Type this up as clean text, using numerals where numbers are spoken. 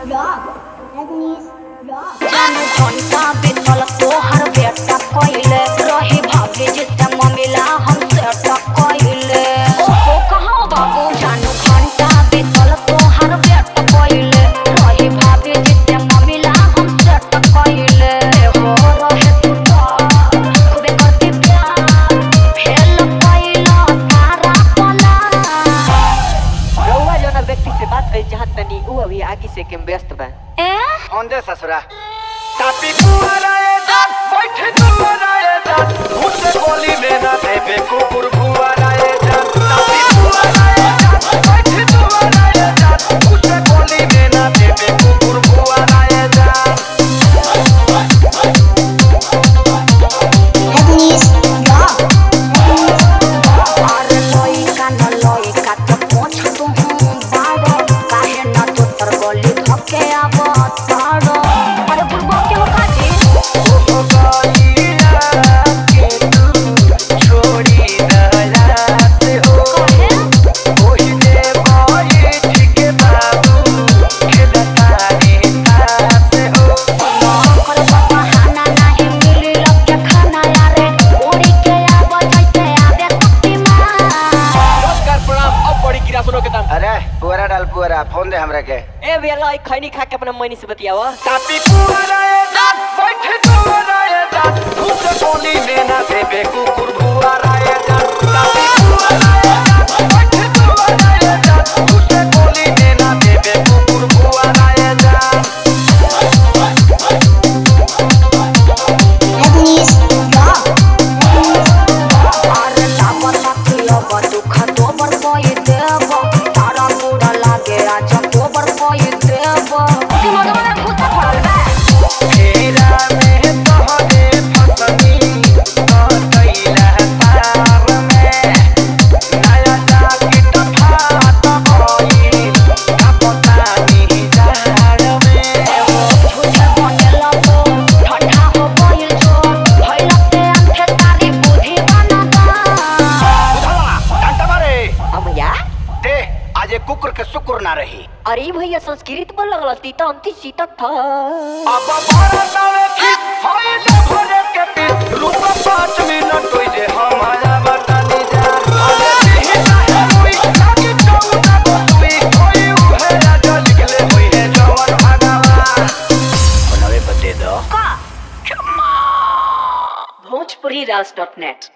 जाने घंटा बीतल तोहर बेटा कइले रही भाभी जिससे ममिला हमसे टकइले ओहो कहाँ बाबू जाने घंटा बीतल तोहर बेटा कइले रही भाभी जिससे ममिला हमसे टकइले हो रहे तू खूबे करती प्यार फेल कइला सारा पला रउआ जौना व्यक्ति से बात कइल चाहत तनी उ अभी आगे से के व्यस्त बा औंदे ससुरा तापी बुआराए जात बैठे दुआराए जात मुझसे बोली में ना देवे कुकुर बुआराए जात तापी बुआराए जात बैठे दुआराए जात मुझसे बोली में ना देवे कुकुर बुआराए जात अरे लइका न लइका त पूछ तू बाड़ो काहे न तो तर गली धके आवत ताड़ो अरे बुढ़बा के हो काजी ओ गलिया के तू छोड़ी दलात हो काहे ओही दे बोई ठीक बाबू खेलतानी तात हो कर बाबा खाना नाही मिली लग खाना यारे ओड़ी के आव जैसे आवे शक्तिमान नमस्कार प्रणाम अब बड़ी गिरा सुनो के दाम अरे पुअरा डाल पुअरा फोन दे हमरा के ए बेला ई खैनी खा के अपना मनी से बतियावा तापी पुअराए जात बैठे दुआराए जात मुझसे बोली में ना देवे कुकुर बुआराए जात तापी पुअराए जात बैठे दुआराए जात मुझसे बोली में ना देवे कुकुर बुआराए जात अरे दावर लाखियो दुख दोबर कोई देव तारा पूरा लागे आज दोबर कोई देव दिमाग में घुसा पड़ल बे फेरा में तोहरे फसनी कैला तार में नया जाकिट फाट भइल कपतानी झाड़ में झूठे बनेल हो ठंडा हो गइल जो भइलते अंधे तारी बुद्धि बनता घंटा मारे अमया दे आज एक कुकुर के शुक्र ना रही अरे भैया संस्कृत बोल लगल तीता अंति सीतक था अब भारतावे की होइले भरे के पीस रुक 5 मिनट होई जे हमारा बतानी जा अरे दिही ना होई ताकि चौना बसुई होई उहे राजा लिखले होई है जवन भगवान बनावे बते दो भोजपुरी राज.net